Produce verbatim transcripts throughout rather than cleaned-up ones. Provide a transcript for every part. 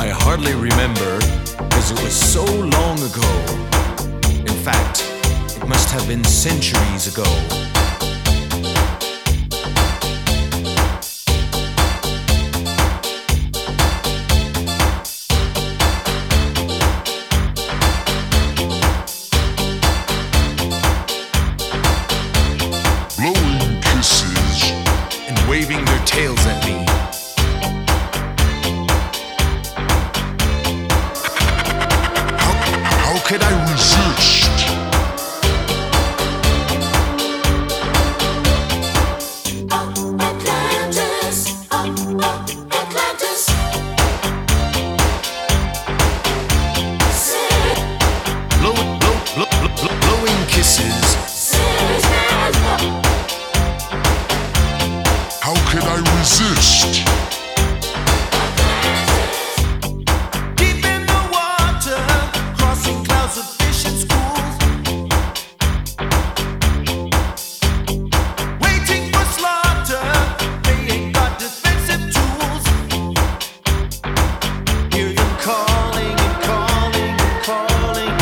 I hardly remember, because it was so long ago. In fact, it must have been centuries ago. Blowing kisses and waving their tails at me. How, how could I resist? Atlantis, oh, oh, Atlantis. Blow, blow, blow, blow, blow, blowing kisses. How could I resist? Deep in the water, crossing clouds of fish and schools, waiting for slaughter. They ain't got defensive tools. Hear them calling and calling and calling,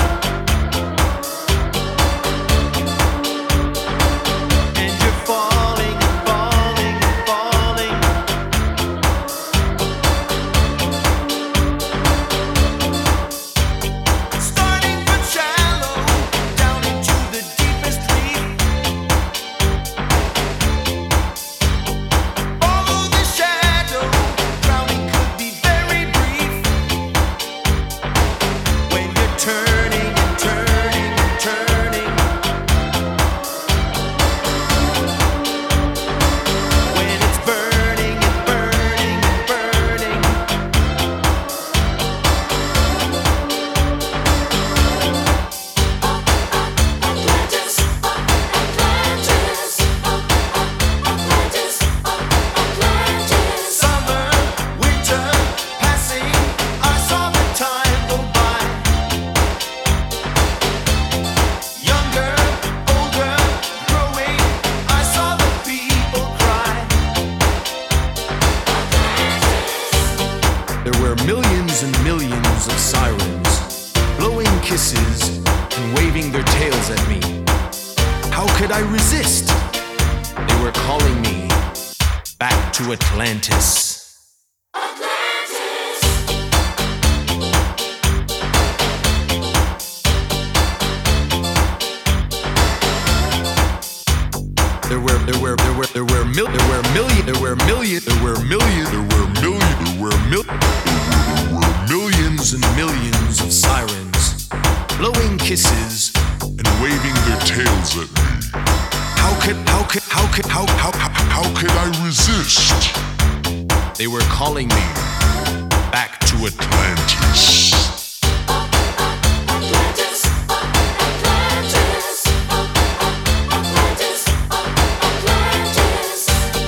and you're falling and falling and falling. Starting from shallow down into the deepest reef. Follow the shadow, drowning could be very brief. When you're turning and turning and turning, when it's burning and burning and burning. Atlantis, Atlantis, Atlantis, Atlantis. Summer, winter, passing, I saw the time go by. Younger, older, growing, I saw the people cry. There were millions and millions of sirens, blowing kisses and waving their tails at me. How could I resist? They were calling me back to Atlantis. There were, there were, there were, there were mil, there were million, there were million, there were million, there were million, there were mil, there were millions and millions of sirens, blowing kisses And waving their tails at me. How could, how could, how could, how, how, how, How could I resist? they were calling me back to Atlantis. Atlantis, Atlantis, Atlantis, Atlantis.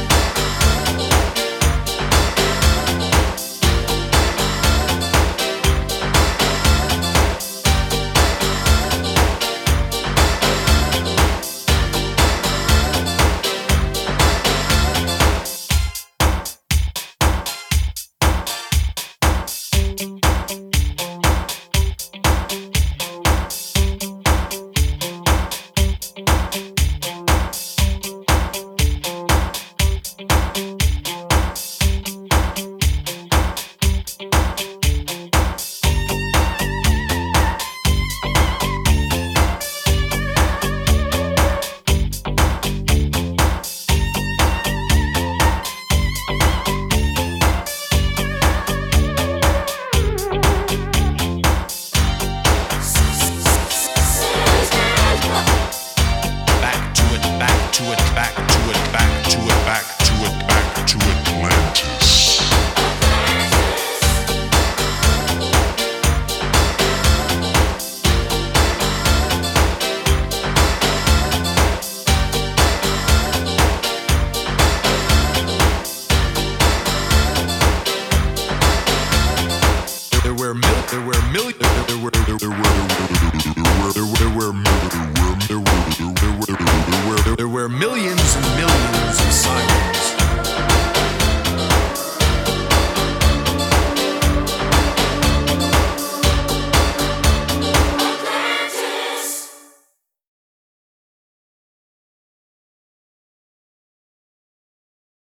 Back to it, back to it, back to it, back to it, back to it, back to Atlantis. There were mil, there were million, there were, there were, there were.